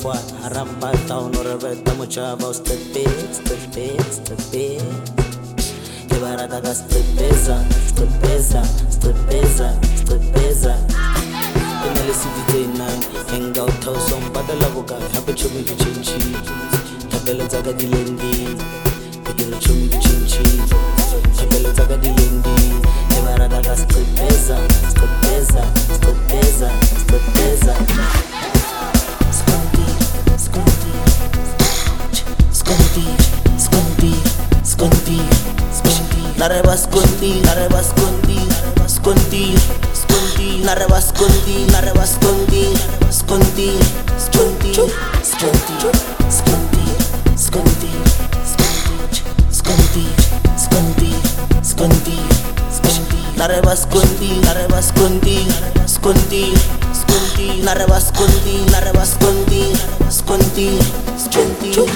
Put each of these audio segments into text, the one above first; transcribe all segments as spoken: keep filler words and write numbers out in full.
fois Harampa town or a bed Tamuchava step it, step it, step it Kebarata step pesa, step pesa, step pesa, step pesa In the C D day nine, hang out house on Badalaboka, happy to me to chinchi Tabella Zaga di Lendi, Pigil to me to chinchi Tabella Zaga di Lendi, Kebarata step pesa, step pesa, step pesa, step pesa Scondi, scondi, scondi, scondi, scondi, scondi La reba scondi, la reba scondi, scondi, scondi La reba scondi, la reba scondi, scondi, scondi, scondi, scondi, scondi, scondi, scondi, scondi, scondi La reba scondi, la reba scondi, scondi, scondi La reba scondi, la reba scondi, scondi, scondi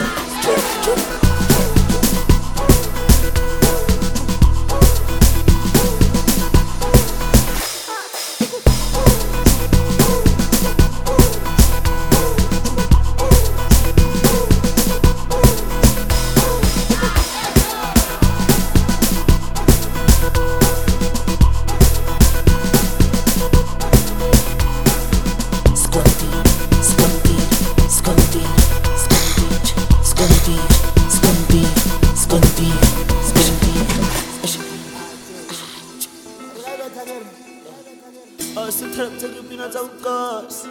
Oh, se trap take you pina tsa ukos.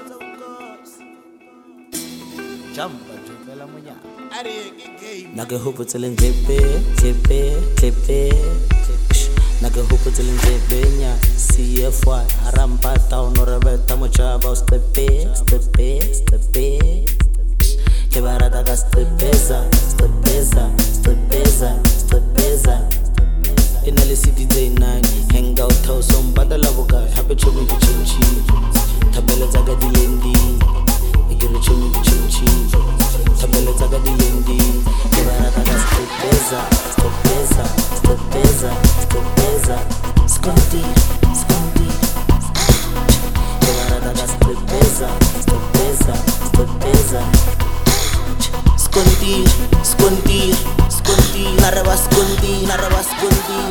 Jamba jopela monya. Are ke game. Nake hopo tseleng tepe, tepe, tepe. Nake hopo tseleng tepe nya. C F Y Harampa town or beta mochava stepe, stepe, stepe. Kebarata ga stepeza, stepeza, stepeza, stepeza. In the C D day nine, hang out house on Badalaboka, happy to me to chinchi. Tabella Zaga di Lendi, Igiri to me to chinchi. Tabella Zaga di Lendi, Kebarata ga stepeza, stepeza, stepeza, stepeza. Scondi, scondi. Kebarata ga stepeza, stepeza, stepeza. Scondi, scondi, scondi, la reba scondi, la reba scondi.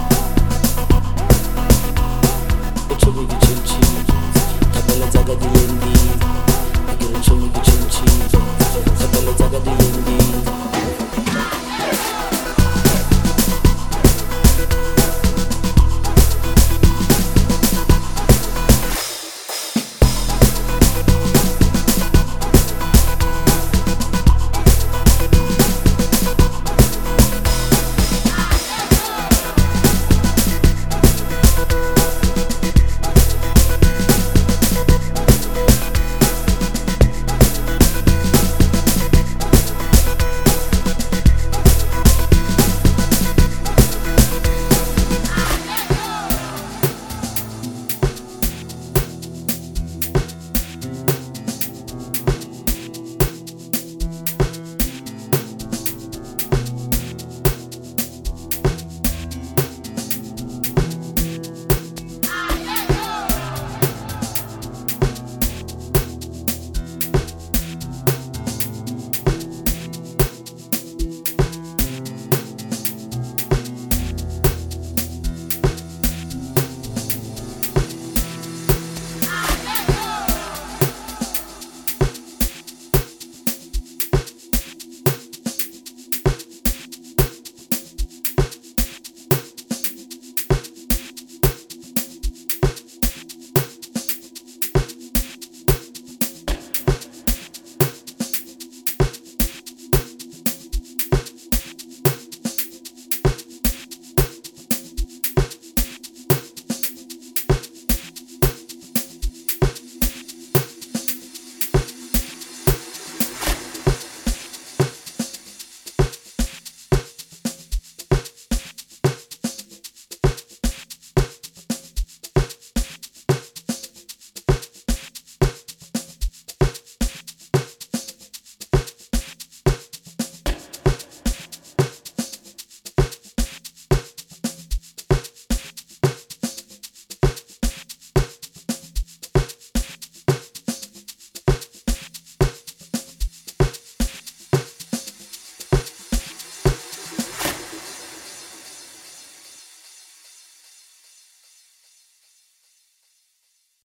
Tabella Zaga di Lendi.